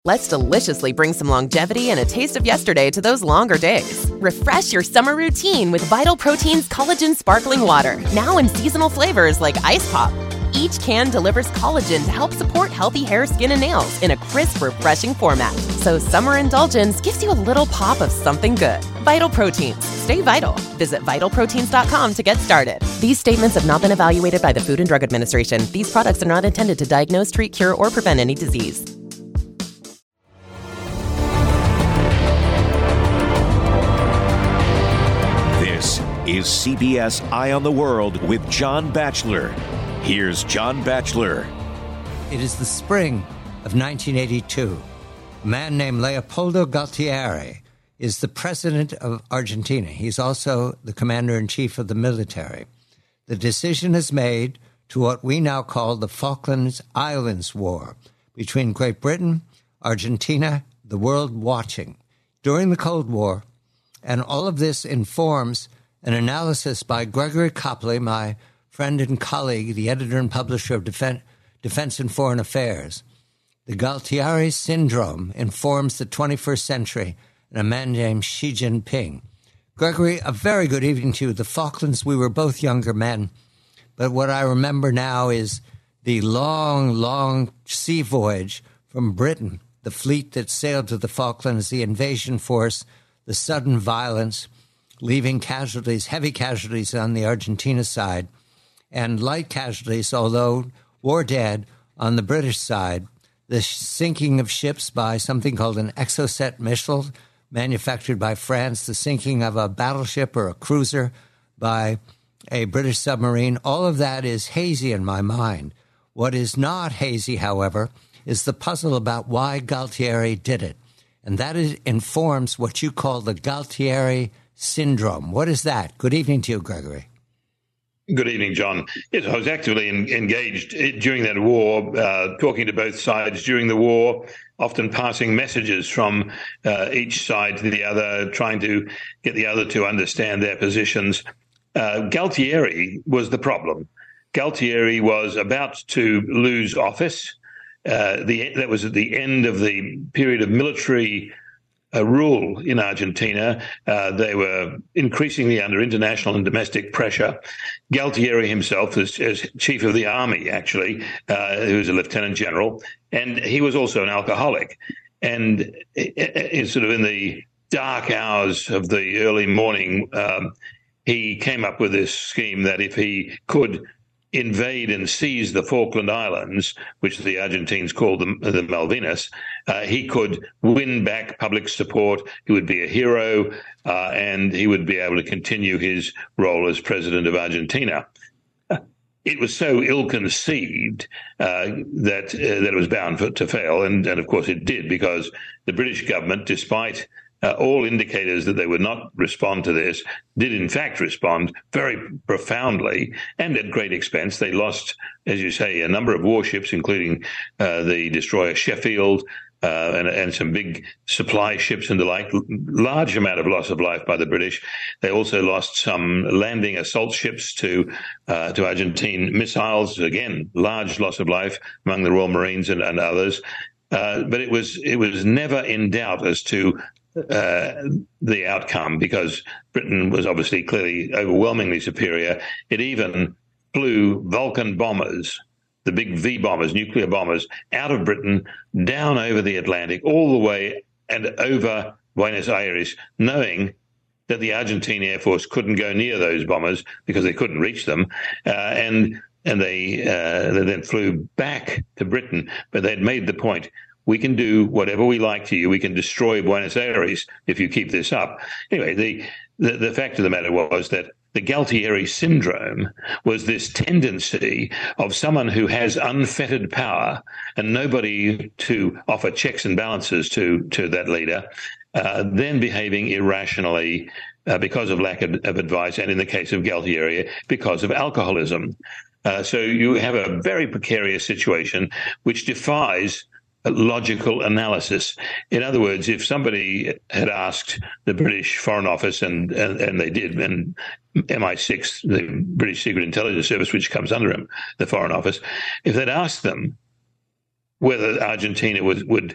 Let's deliciously bring some longevity and a taste of yesterday to those longer days. Refresh your summer routine with Vital Protein's Collagen Sparkling Water, now in seasonal flavors like Ice Pop. Each can delivers collagen to help support healthy hair, skin, and nails in a crisp, refreshing format. So summer indulgence gives you a little pop of something good. Vital Proteins. Stay vital. Visit vitalproteins.com to get started. These statements have not been evaluated by the Food and Drug Administration. These products are not intended to diagnose, treat, cure, or prevent any disease. Is CBS Eye on the World with John Batchelor. Here's John Batchelor. It is the spring of 1982. A man named Leopoldo Galtieri is the president of Argentina. He's also the commander-in-chief of the military. The decision is made to what we now call the Falklands Islands War between Great Britain, Argentina, the world watching during the Cold War. And all of this informs an analysis by Gregory Copley, my friend and colleague, the editor and publisher of Defense and Foreign Affairs. The Galtieri syndrome informs the 21st century and a man named Xi Jinping. Gregory, a very good evening to you. The Falklands, we were both younger men, but what I remember now is the long, long sea voyage from Britain, the fleet that sailed to the Falklands, the invasion force, the sudden violence, leaving casualties, heavy casualties on the Argentina side, and light casualties, although war dead, on the British side. The sinking of ships by something called an Exocet missile manufactured by France, the sinking of a battleship or a cruiser by a British submarine. All of that is hazy in my mind. What is not hazy, however, is the puzzle about why Galtieri did it. And that informs what you call the Galtieri syndrome. What is that? Good evening to you, Gregory. Good evening, John. Yes, I was actively engaged during that war, talking to both sides during the war, often passing messages from each side to the other, trying to get the other to understand their positions. Galtieri was the problem. Galtieri was about to lose office. That was at the end of the period of military rule in Argentina. They were increasingly under international and domestic pressure. Galtieri himself, as chief of the army, actually, who was a lieutenant general, and he was also an alcoholic. And sort of in the dark hours of the early morning, he came up with this scheme that if he could invade and seize the Falkland Islands, which the Argentines called the Malvinas, he could win back public support. He would be a hero, and he would be able to continue his role as president of Argentina. It was so ill-conceived that it was bound to fail, and of course it did, because the British government, despite all indicators that they would not respond to this, did in fact respond very profoundly and at great expense. They lost, as you say, a number of warships, including the destroyer Sheffield and some big supply ships and the like. Large amount of loss of life by the British. They also lost some landing assault ships to Argentine missiles. Again, large loss of life among the Royal Marines and others. But it was never in doubt as to the outcome, because Britain was obviously clearly overwhelmingly superior. It even flew Vulcan bombers, the big V bombers, nuclear bombers, out of Britain, down over the Atlantic, all the way and over Buenos Aires, knowing that the Argentine Air Force couldn't go near those bombers because they couldn't reach them. And they then flew back to Britain, but they'd made the point: we can do whatever we like to you. We can destroy Buenos Aires if you keep this up. Anyway, the fact of the matter was that the Galtieri syndrome was this tendency of someone who has unfettered power and nobody to offer checks and balances to that leader, then behaving irrationally because of lack of advice, and in the case of Galtieri, because of alcoholism. So you have a very precarious situation which defies logical analysis. In other words, if somebody had asked the British Foreign Office, and they did, and MI6, the British Secret Intelligence Service, which comes under him, the Foreign Office, if they'd asked them whether Argentina would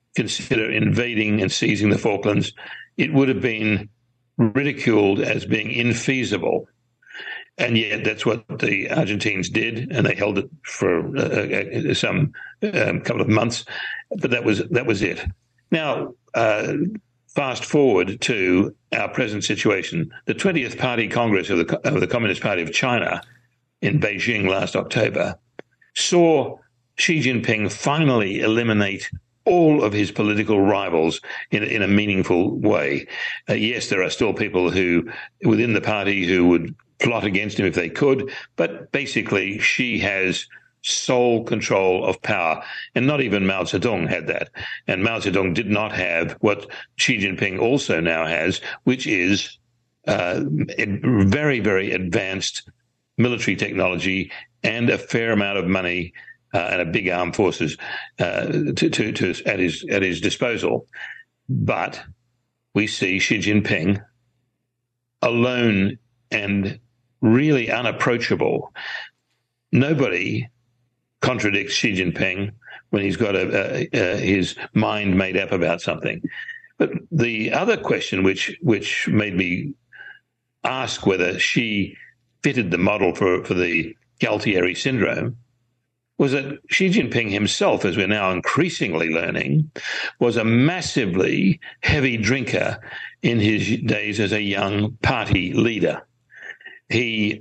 consider invading and seizing the Falklands, it would have been ridiculed as being infeasible. And yet that's what the Argentines did, and they held it for some couple of months. But that was it. Now, fast forward to our present situation. The 20th Party Congress of the Communist Party of China in Beijing last October saw Xi Jinping finally eliminate all of his political rivals in a meaningful way. Yes, there are still people who within the party who would plot against him if they could, but basically Xi has sole control of power, and not even Mao Zedong had that. And Mao Zedong did not have what Xi Jinping also now has, which is very, very advanced military technology and a fair amount of money and a big armed forces at his disposal. But we see Xi Jinping alone and really unapproachable. Nobody contradicts Xi Jinping when he's got his mind made up about something. But the other question, which made me ask whether Xi fitted the model for the Galtieri syndrome, was that Xi Jinping himself, as we're now increasingly learning, was a massively heavy drinker in his days as a young party leader. He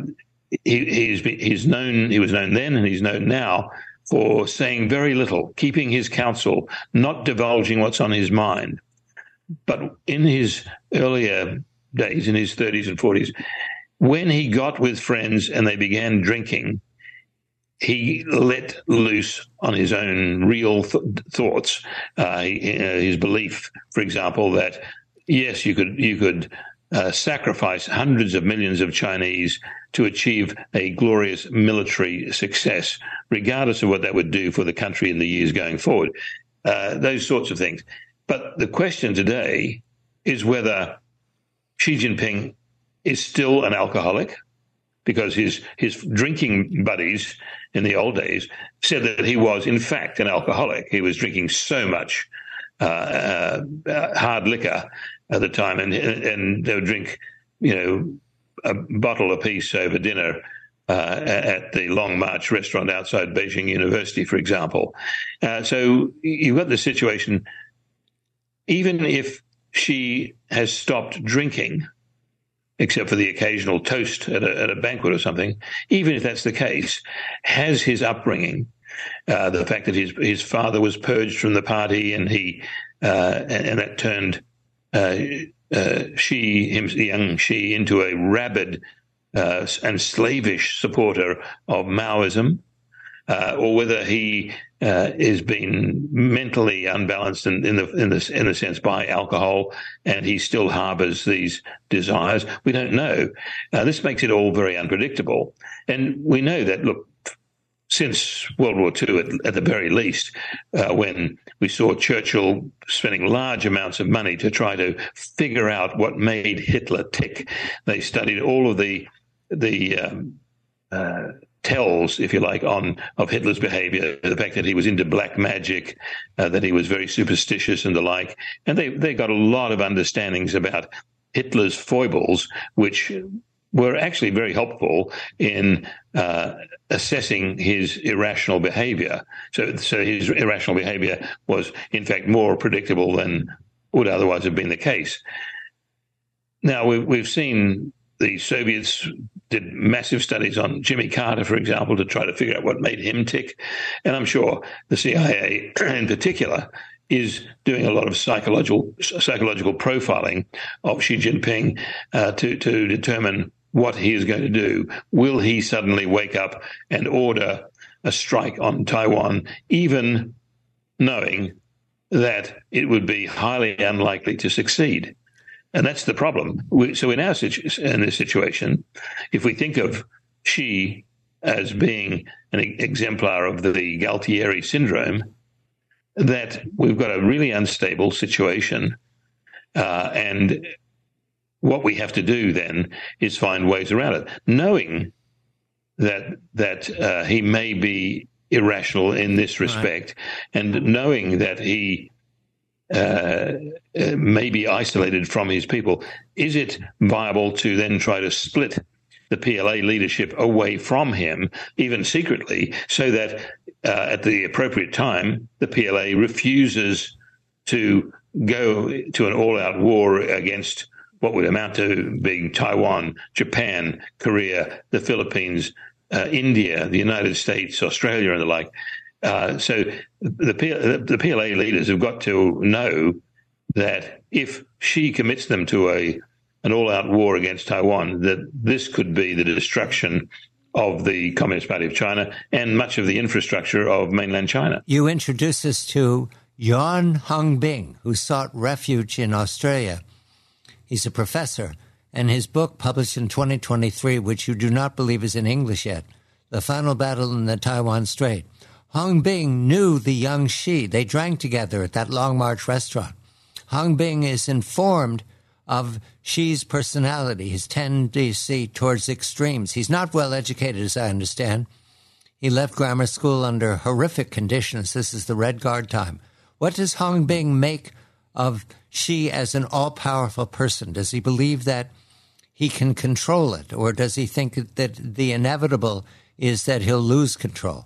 was known then and he's known now for saying very little, keeping his counsel, not divulging what's on his mind. But in his earlier days, in his 30s and 40s, when he got with friends and they began drinking, he let loose on his own real thoughts. His belief, for example, that yes, you could sacrifice hundreds of millions of Chinese to achieve a glorious military success, regardless of what that would do for the country in the years going forward. Those sorts of things. But the question today is whether Xi Jinping is still an alcoholic, because his drinking buddies in the old days said that he was, in fact, an alcoholic. He was drinking so much hard liquor at the time, and they would drink, a bottle apiece over dinner at the Long March restaurant outside Beijing University, for example. So you've got this situation. Even if she has stopped drinking, except for the occasional toast at a banquet or something, even if that's the case, has his upbringing, the fact that his father was purged from the party and and that turned young Xi into a rabid and slavish supporter of Maoism, or whether he is being mentally unbalanced in the sense by alcohol, and he still harbors these desires. We don't know. This makes it all very unpredictable, and we know that. Look, since World War II, at the very least, when we saw Churchill spending large amounts of money to try to figure out what made Hitler tick, they studied all of the tells, if you like, of Hitler's behavior, the fact that he was into black magic, that he was very superstitious and the like. And they got a lot of understandings about Hitler's foibles, which were actually very helpful in assessing his irrational behavior. So his irrational behavior was, in fact, more predictable than would otherwise have been the case. Now, we've seen the Soviets did massive studies on Jimmy Carter, for example, to try to figure out what made him tick. And I'm sure the CIA in particular is doing a lot of psychological profiling of Xi Jinping to determine what he is going to do. Will he suddenly wake up and order a strike on Taiwan, even knowing that it would be highly unlikely to succeed? And that's the problem. So in this situation, if we think of Xi as being an exemplar of the Galtieri syndrome, that we've got a really unstable situation, and what we have to do then is find ways around it, knowing that he may be irrational in this respect, right, and knowing that he may be isolated from his people. Is it viable to then try to split the PLA leadership away from him, even secretly, so that at the appropriate time, the PLA refuses to go to an all-out war against what would amount to being Taiwan, Japan, Korea, the Philippines, India, the United States, Australia, and the like. So the PLA leaders have got to know that if Xi commits them to an all-out war against Taiwan, that this could be the destruction of the Communist Party of China and much of the infrastructure of mainland China. You introduced us to Yuan Hongbing, who sought refuge in Australia. He's a professor, and his book, published in 2023, which you do not believe is in English yet, The Final Battle in the Taiwan Strait. Hongbing knew the young Xi. They drank together at that Long March restaurant. Hongbing is informed of Xi's personality, his tendency towards extremes. He's not well educated, as I understand. He left grammar school under horrific conditions. This is the Red Guard time. What does Hongbing make of Xi as an all-powerful person? Does he believe that he can control it, or does he think that the inevitable is that he'll lose control?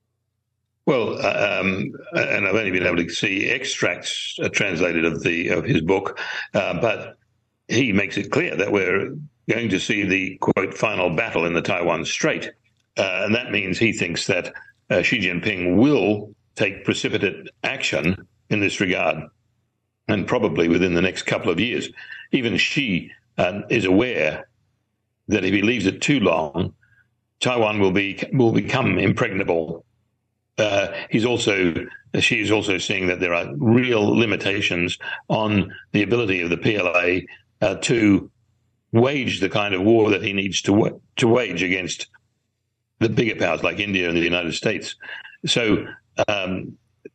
Well, and I've only been able to see extracts translated of his book, but he makes it clear that we're going to see the, quote, final battle in the Taiwan Strait. And that means he thinks that Xi Jinping will take precipitate action in this regard, and probably within the next couple of years. Even Xi is aware that if he leaves it too long, Taiwan will become impregnable. Xi is also seeing that there are real limitations on the ability of the PLA to wage the kind of war that he needs to wage against the bigger powers like India and the United States. So Yuan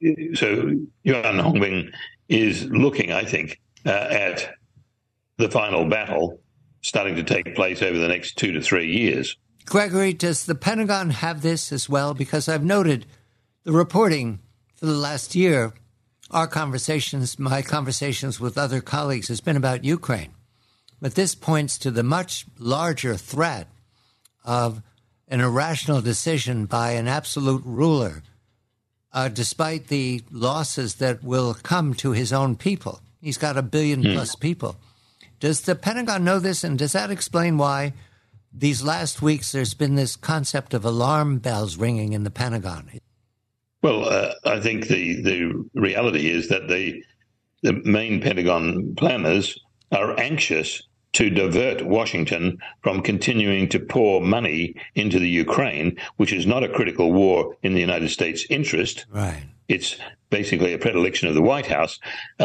Hongbing is looking, I think, at the final battle starting to take place over the next 2 to 3 years. Gregory, does the Pentagon have this as well? Because I've noted the reporting for the last year, my conversations with other colleagues has been about Ukraine. But this points to the much larger threat of an irrational decision by an absolute ruler, despite the losses that will come to his own people. He's got 1 billion plus people. Does the Pentagon know this, and does that explain why these last weeks there's been this concept of alarm bells ringing in the Pentagon? Well, I think the reality is that the main Pentagon planners are anxious to divert Washington from continuing to pour money into the Ukraine, which is not a critical war in the United States' interest. Right. It's basically a predilection of the White House.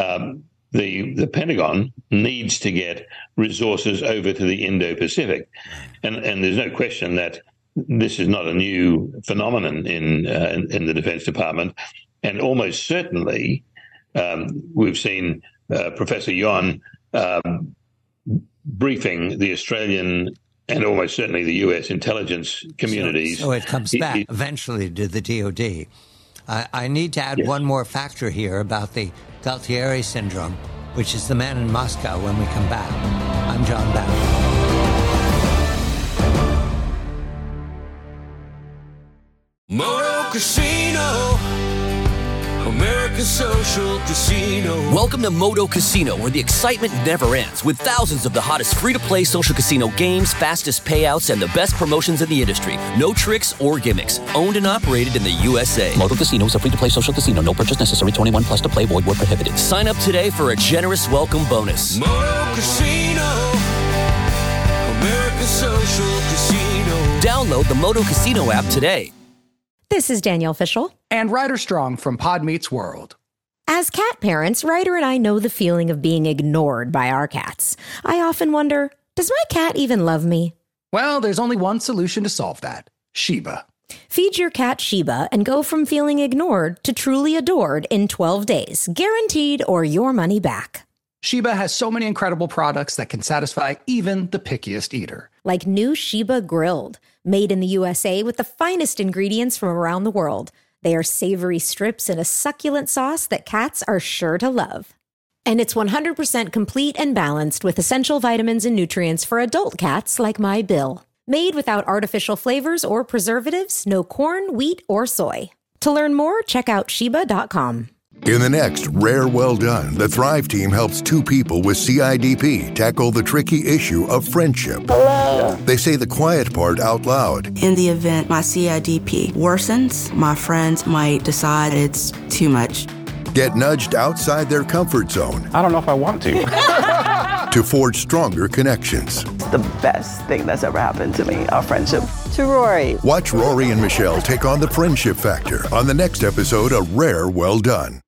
The Pentagon needs to get resources over to the Indo-Pacific. And there's no question that this is not a new phenomenon in the Defense Department. And almost certainly we've seen Professor Yuan briefing the Australian and almost certainly the U.S. intelligence communities. So it comes back eventually to the DOD. I need to add one more factor here about the Galtieri syndrome, which is the man in Moscow, when we come back. I'm John Batchelor. Moto Casino, America's social casino. Welcome to Moto Casino, where the excitement never ends, with thousands of the hottest free-to-play social casino games, fastest payouts, and the best promotions in the industry. No tricks or gimmicks. Owned and operated in the USA. Moto Casino is a free-to-play social casino. No purchase necessary. 21 plus to play. Void where prohibited. Sign up today for a generous welcome bonus. Moto Casino, America's social casino. Download the Moto Casino app today. This is Danielle Fishel. And Ryder Strong from Pod Meets World. As cat parents, Ryder and I know the feeling of being ignored by our cats. I often wonder, does my cat even love me? Well, there's only one solution to solve that. Sheba. Feed your cat Sheba and go from feeling ignored to truly adored in 12 days, guaranteed or your money back. Sheba has so many incredible products that can satisfy even the pickiest eater. Like new Sheba Grilled, made in the USA with the finest ingredients from around the world. They are savory strips in a succulent sauce that cats are sure to love. And it's 100% complete and balanced with essential vitamins and nutrients for adult cats like my Bill. Made without artificial flavors or preservatives, no corn, wheat, or soy. To learn more, check out Sheba.com. In the next Rare Well Done, the Thrive team helps two people with CIDP tackle the tricky issue of friendship. Hello. They say the quiet part out loud. In the event my CIDP worsens, my friends might decide it's too much. Get nudged outside their comfort zone. I don't know if I want to. To forge stronger connections. It's the best thing that's ever happened to me, our friendship. To Rory. Watch Rory and Michelle take on the friendship factor on the next episode of Rare Well Done.